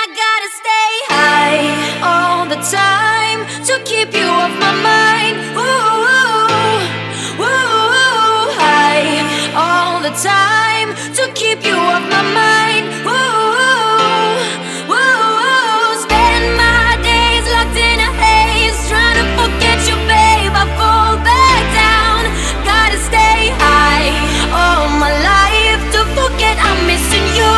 I gotta stay high all the time to keep you off my mind. Ooh, ooh, high all the time to keep you off my mind. Ooh, ooh, spend my days locked in a haze, trying to forget you, babe. I fall back down. Gotta stay high all my life to forget I'm missing you.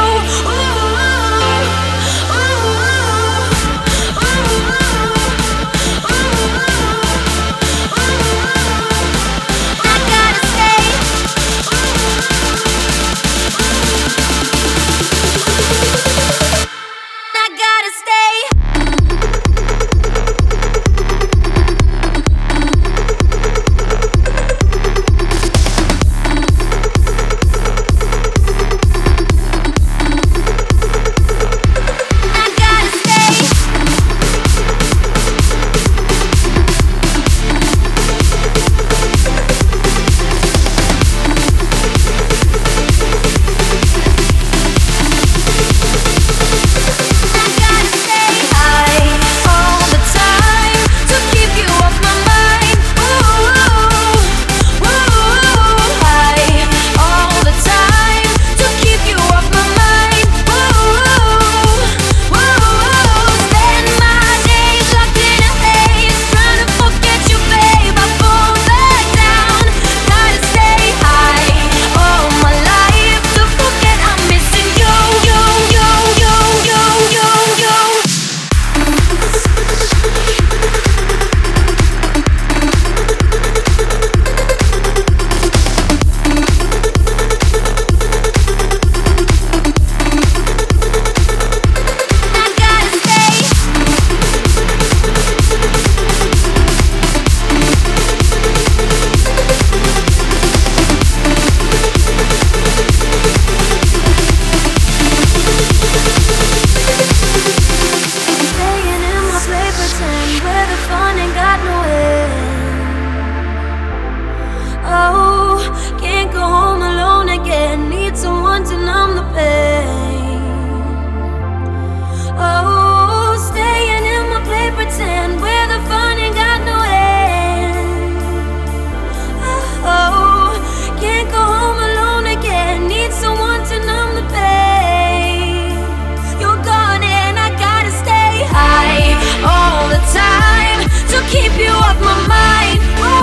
Keep you off my mind.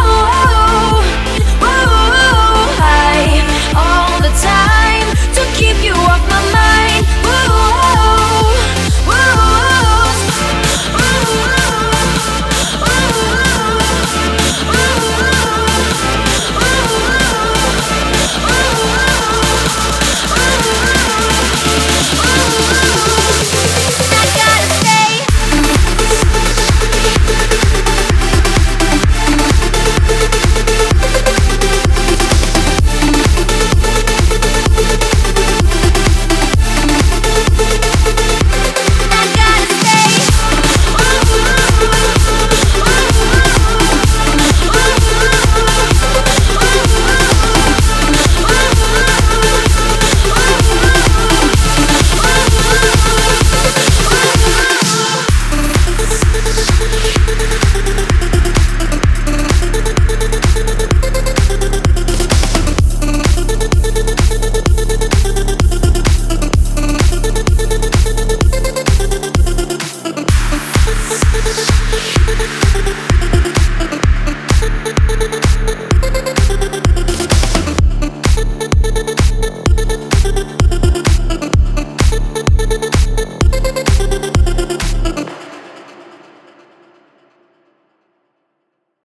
Ooh, ooh, high all the time to keep you off my mind. Ooh, We'll be right back.